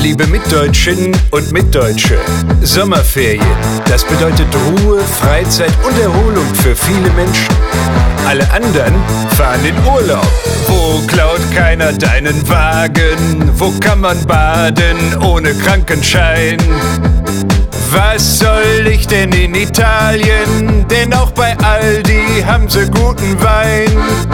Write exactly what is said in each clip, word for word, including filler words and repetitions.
Liebe Mitdeutschen und Mitdeutsche, Sommerferien, das bedeutet Ruhe, Freizeit und Erholung für viele Menschen. Alle anderen fahren in Urlaub. Wo klaut keiner deinen Wagen? Wo kann man baden ohne Krankenschein? Was soll ich denn in Italien? Denn auch bei Aldi haben sie guten Wein.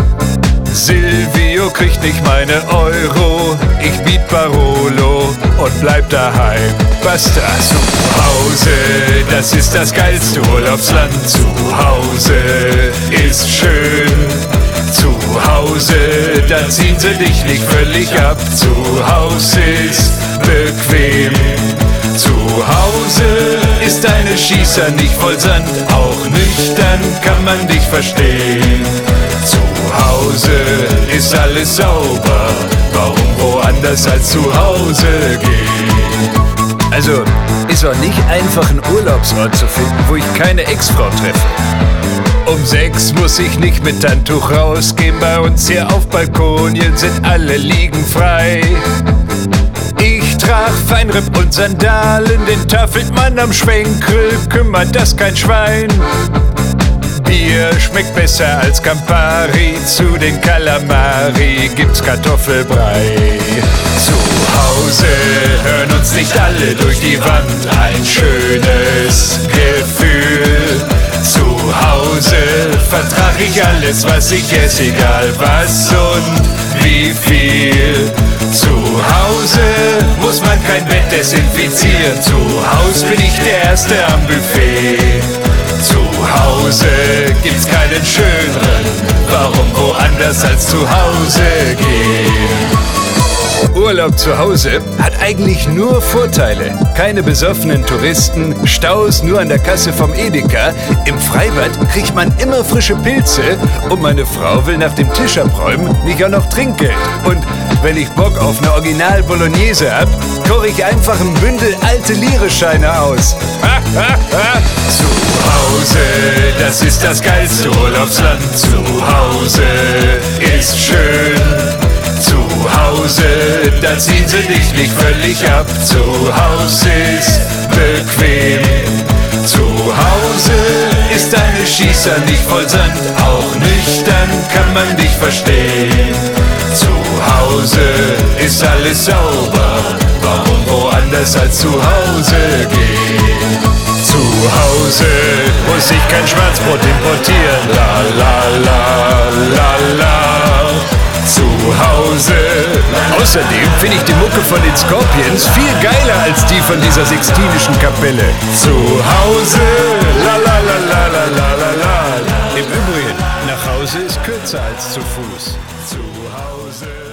Silvio kriegt nicht meine Euro, ich biet Barolo und bleib daheim. Basta. Zu Hause, das ist das geilste Urlaubsland. Zu Hause ist schön. Zu Hause, da ziehen sie dich nicht völlig ab. Zu Hause ist bequem. Zu Hause ist deine Schießer nicht voll Sand. Auch nüchtern kann man dich verstehen. Zu Hause ist alles sauber. Warum woanders als zu Hause gehen? Also, ist auch nicht einfach einen Urlaubsort zu finden, wo ich keine Ex-Frau treffe. Um sechs muss ich nicht mit Handtuch rausgehen. Bei uns hier auf Balkonien sind alle Liegen frei. Ich trag Feinripp und Sandalen, den taffelt man am Schwenkel, kümmert das kein Schwein. Bier schmeckt besser als Campari, zu den Calamari gibt's Kartoffelbrei. Zu Hause hören uns nicht alle durch die Wand, ein schönes Gefühl. Zu Hause vertrag ich alles, was ich esse, egal was und wie viel. Zu Hause muss man kein Bett desinfizieren, zu Hause bin ich der Erste am Buffet. Zu Hause gibt's keinen schöneren, warum woanders als zu Hause gehen? Urlaub zu Hause hat eigentlich nur Vorteile. Keine besoffenen Touristen, Staus nur an der Kasse vom Edeka. Im Freibad kriegt man immer frische Pilze und meine Frau will nach dem Tisch abräumen nicht auch noch Trinkgeld. Und wenn ich Bock auf eine Original Bolognese hab, koche ich einfach ein Bündel alte Lire-Scheine aus. Zu Hause, das ist das geilste Urlaubsland. Zu Hause ist schön. Zu Hause, da ziehen sie dich nicht völlig ab. Zu Hause ist bequem. Zu Hause ist deine Schießer nicht voll Sand. Auch nüchtern kann man dich verstehen. Zu Hause ist alles sauber. Warum woanders als zu Hause gehen? Zu Hause muss ich kein Schwarzbrot importieren. La la la la la. Zu Hause. Außerdem finde ich die Mucke von den Scorpions viel geiler als die von dieser Sixtinischen Kapelle. Zu Hause. La la la la la la la la. Im Übrigen, nach Hause ist kürzer als zu Fuß. Zu Hause.